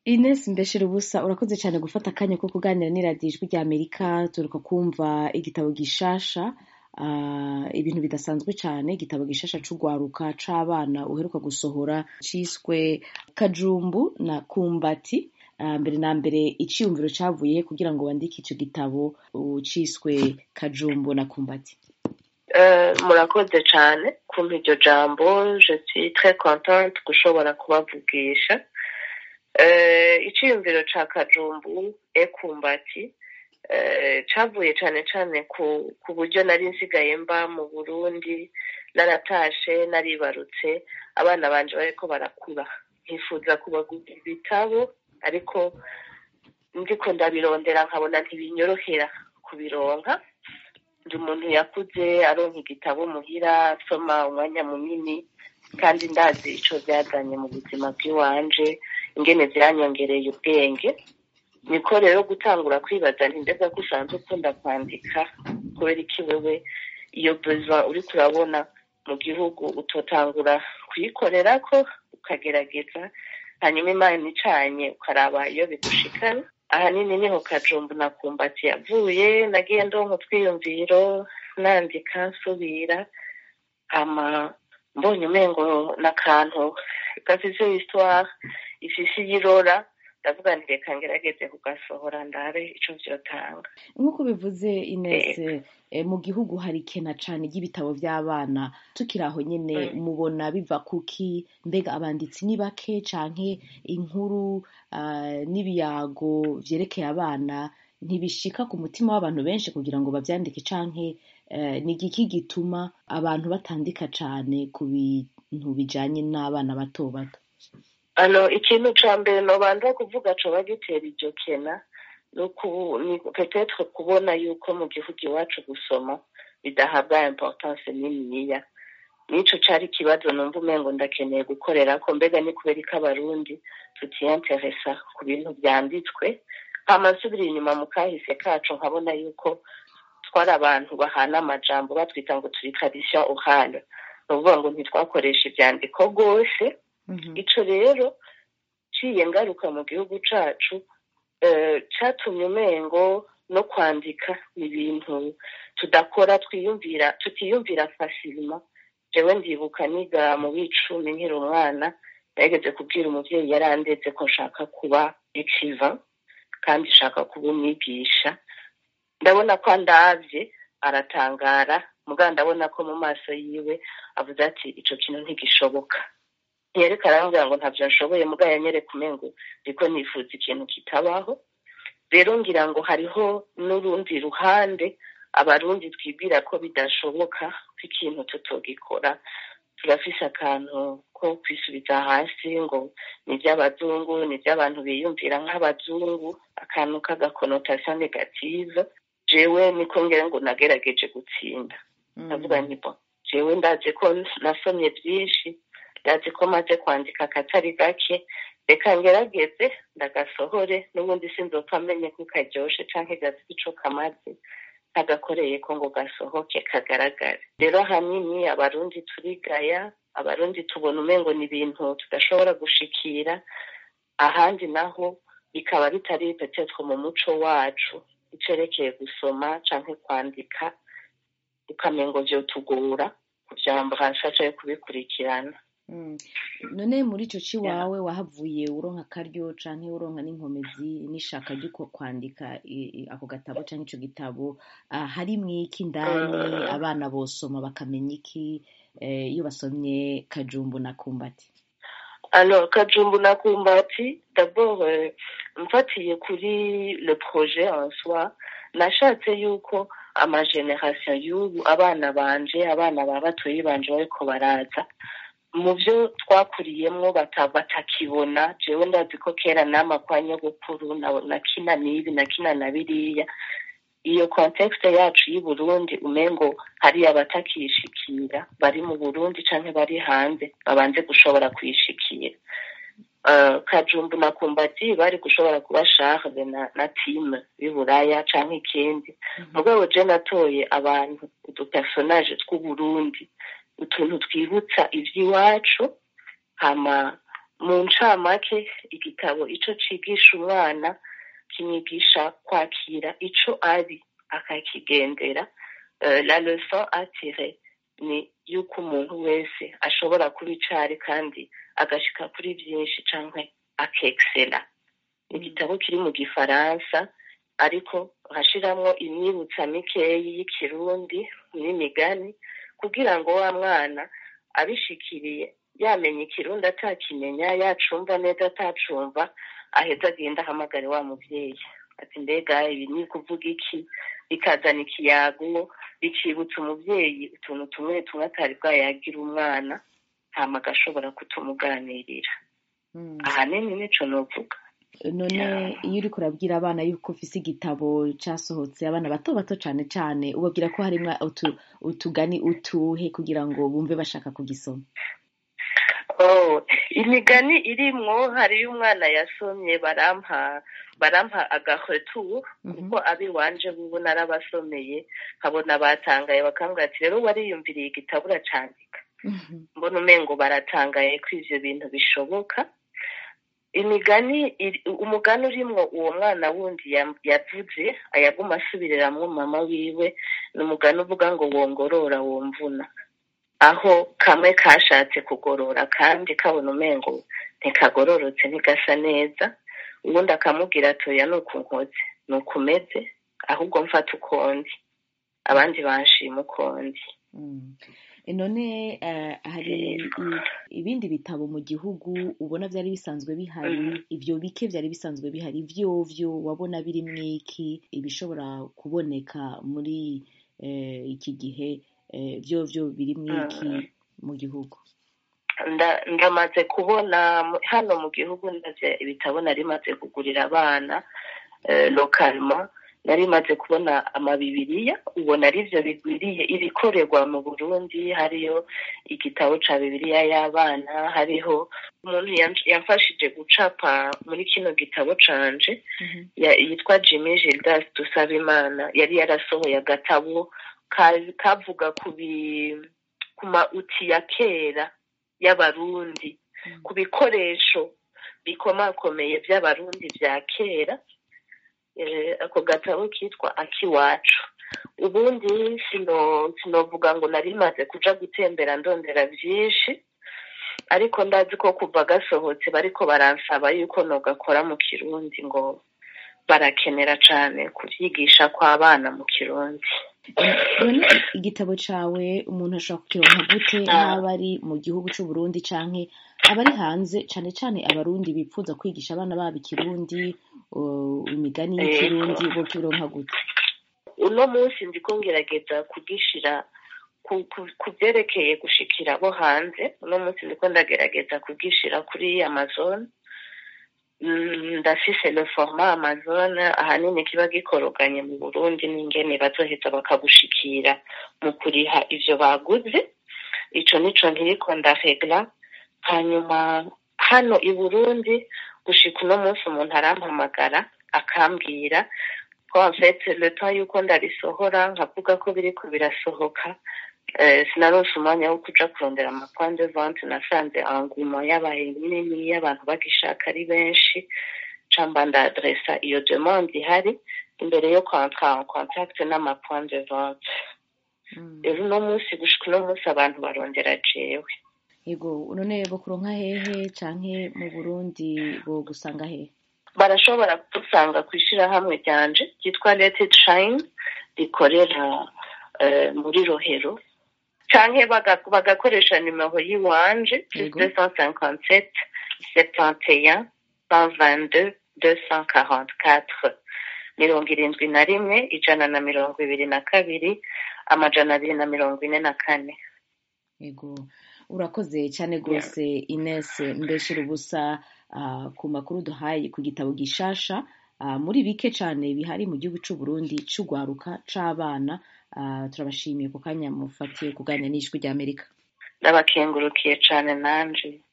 Ines Mbeshera ubusa urakoze cyane gufata akanya ko kuganira n'iradiyo ijwi rya Amerika turuka kumva igitabo gishasha ibintu bidasanzwe cyane igitabo gishasha c'ugwaruka c'abana uheruka gusohora ciswe Kajumbu na Kumbati. Mbere na mbere iciyumviro cavuye kugira ngo wandike ico gitabo ciswe Kajumbu na Kumbati. Murakoze cyane kumpa iryo jambo, je suis très contente gushobora kubavugisha. Iciyumviro ca Kajumbu Kumbati cavuye cane cane ku buryo nari nsigaye mba mu Burundi, naratashe naribarutse, abana banje bariko barakura, nkifuza kubagurira ibitabo ariko ndiko ndabirondera nkabona ntibinyorohera kubironka. Ndi umuntu yakuze aronka igitabo muhira asoma umwanya munini, kandi ndazi ico vyazanye mu buzima bw'iwanje, ingene vyanyongereye ubwenge. Niko rero gutangura kwibaza nti mbega ko usanzwe ukunda kwandika, kubera iki wewe iyo besoin uriko urabona mu gihugu utotangura kuyikorerako ukagerageza, hanyuma Imana icanye ukaraba iyo bigushikana. Ahanini niho Kajumbu na Kumbati yavuye. Nagiye ndonka utwiyumviro nandika nsubira, hama mbonye umengo n'akantu gafise histoire ifise iyirora, ndavuga nti reka ngerageze kugasohora ndabe ico vyotanga. Nk'uko bivuze Ines, mu gihugu hari kena cane ry'ibitabo vy'abana. Tukiri aho nyene mubona biva kuki? Mbega abanditsi ni bake canke inkuru n'ibiyago vyerekeye abana ntibishika ku mutima w'abantu benshi kugira ngo bavyandike, canke ni igiki gituma abantu batandika cane ku bintu bijanye n'abana bato bato? Ikintu ca mbere nobanza kuvuga coba gitera iryo kena ni peut-être kubona yuko mu gihugu iwacu gusoma bidahabwa importance niniya. Nico cari ikibazo numva umengo ndakeneye gukorerako, mbega ni kubera ko abarundi tutiyanteresa ku bintu vyanditswe. Hama nsubira inyuma mu kahise kacu nkabona yuko twari abantu bahana amajambo, batwita ngo turi tradition orale, nukuvuga ngo ntitwakoresha ivyandiko rwose. Ico rero ciye ngaruka mu gihugu cacu, catumye umengo no kwandika ibintu tudakora tutiyumvira facilement. Jewe ndibuka niga mu w'icumi nkiri umwana, nageze kubwira umuvyeyi yarandetse ko nshaka kuba écrivain kandi nshaka kuba umwigisha. Ndabona ko andavye aratangara, mugabo ndabona ko mu maso yiwe avuze ati ico kintu ntigishoboka. Yereka arambwira ngo ntavyo nshoboye, mugabo yanyereka umengo ndiko nifuza ikintu kitabaho. Rero ngira ngo hariho n'urundi ruhande abarundi twibwira ko bidashoboka, ko ikintu tutogikora. Turafise akantu ko kwisubiza hasi ngo ni ivy'abazungu, ni ivy'abantu biyumvira nk'abazungu, akantu k'agakonnotation negative. Jewe niko ngira ngo nagerageje gutsinda. Ndavuga nti bo, jewe ndazi ko nasomye vyinshi, ndazi ko maze kwandika akatari gake, reka ngerageze ndagasohore, n'ubundi sinzopfa menye ko karyoshe canke gafise ico kamaze, kagakoreye ko ngo gasohoke kagaragare. Rero ahanini abarundi turigaya, abarundi tubona umengo ni ibintu tudashobora gushikira, ahandi naho bikaba bitari peut-être mu muco wacu, icerekeye gusoma canke kwandika, ukamengo vyotugora kuvyambrasha canke kubikurikirana. None muri ico ciwawe wahavuye uronka akaryo canke uronka n'inkomezi n'ishaka ryo kwandika ako gatabo canke ico gitabo? Harimwo iki indani abana bosoma bakamenya iki iyo basomye Kajumbu na Kumbati? Alors Kajumbu na Kumbati, d'abord mfatiye kuri le projet en soi, nashatse yuko amageneration y'ubu, abana banje, abana batoyi banje bariko baraza, mu vyo twakuriyemwo batakibona. Jewe ndazi ko kera nama kwa nyogokuru nakina n'ibi nakina na biriya. Iyo contexte yacu y'i Burundi umengo hari abatakishikira, bari mu Burundi canke bari hanze, babanze gushobora kwishikira. Kajumbu na Kumbati bari gushobora kuba Charles na team y'Iburaya canke ikindi. Mugabo je natoye abantu, udupersonage tw'u Burundi, utuntu twibutsa ivy'iwacu, hama mu ncamake igitabo ico cigisha umwana kimwigisha kwakira ico ari akakigendera. La leçon à tirer ni yuko umuntu wese ashobora kuba icari kandi agashika kuri byinshi canke akexela. Igitabo kiri mu gifaransa ariko hashiramwo imyibutsa mikeyi y'ikirundi n'imigani kugira ngo wa mwana abishikiriye yamenye ikirundi atakimenya, yacumva neza atacumva, aheza agenda ahamagare wa muvyeyi ati mbega ibi ni kuvuga iki, bikazana ikiyago, bicibutsa umuvyeyi utuntu tumwe tumwe atari bwayagira umwana, hama agashobora kutumuganirira. Ahanini nico novuga. None iyo uriko urabwira abana yuko ufise igitabo casohotse, abana bato bato cane cane, ubabwira ko harimwo utugani utuhe kugira ngo bumve bashaka kugisoma? Imigani irimwo, hariyo umwana yasomye barampa agaretur kuko abiwanje bubu narabasomeye nkabona batangaye bakambwira ati rero wariyumviriye igitabo uracandika. Mbona umengo baratangaye ko ivyo bintu bishoboka. Umugani urimwo uwo mwana wundi yavuze ayaguma asubiriramwo mama wiwe, ni umugani uvuga ngo wongorora womvuna, aho kamwe kashatse kugorora kandi kabona umengo ntikagororotse ntigasa neza, ubundi akamubwira atoya nuko nkoze nuko umeze, ahubwo mfata ukondi abandi banshima ukondi. None hari ibindi bitabo mu gihugu ubona vyari bisanzwe bihari, ivyo bike vyari bisanzwe bihari, vyovyo wabona birimwo iki ibishobora kuboneka muri iki gihe, vyovyo birimwo iki mu gihugu? Ndamaze kubona hano mu gihugu ndavye ibitabo nari maze kugurira abana localement, nari maze kubona amabibiriya, ubona arivyo bigwiriye ibikorerwa mu Burundi. Hariyo igitabo ca bibiriya y'abana, hariho umuntu yamfashije gucapa muri kino gitabo canje yitwa Jimmy Gildas Dusabimana, yari yarasohoye agatabo kavuga ku mauti ya kera y'abarundi, ku bikoresho bikomakomeye vy'abarundi vya kera. Ako gatabo kitwa Akiwacu. Ubundi sinovuga ngo nari maze kuja gutembera ndondera vyinshi, ariko ndazi ko kuva gasohotse bariko baransaba yuko nogakora mu Kirundi, ngo barakenera cane kuvyigisha kw'abana mu Kirundi. None igitabo cawe umuntu ashobora kukironka gute, haba ari mu gihugu c'Uburundi canke abari hanze, cane cane abarundi bipfuza kwigisha abana babo ikirundi, imigani y'ikirundi, bo kironka gute? Uno munsi ndiko ngerageza kugishira ku vyerekeye gushikira abo hanze. Uno munsi ndiko ndagerageza kugishira kuri Amazon. Ndafise le format Amazon, ahanini kiba gikoroganye mu Burundi n'ingene bazoheza bakagushikira mu kuriha ivyo baguze. Ico nico nkiriko ndaregla. Hanyuma hano i Burundi gushika uno munsi umuntu arampamagara akambwira ko en fait le temps yuko ndarisohora nkavuga ko biriko birasohoka, sinaronse umwanya wo kuja kurondera ama point de vente. nasanze engouement yabaye nini, y'abantu bagishaka ari benshi, camba ndadressa iyo demande ihari imbere yo kwentrer en contact n'ama point de vente. Rero uno munsi gushika uno munsi abantu barondera jewe. Yego, none bo kuronka hehe canke mu Burundi bo gusanga hehe? Barashobora gusanga kw'ishirahamwe ryanje ryitwa Let It Shine, rikorera muri Rohero, canke bagakoresha nimero yiwanje +257 71 122 244 71 122 244. Yego, urakoze cyane rwose Ines Mbeshirubusa ku makuru duhaye ku gitabo gishasha muri bike cyane bihari mu gihugu c'u Burundi c'ugwaruka c'abana. Turabashimiye ku kanya mufatiye kuganira n'ijwi ry'Amerika. Ndabakengurukiye cyane nanje.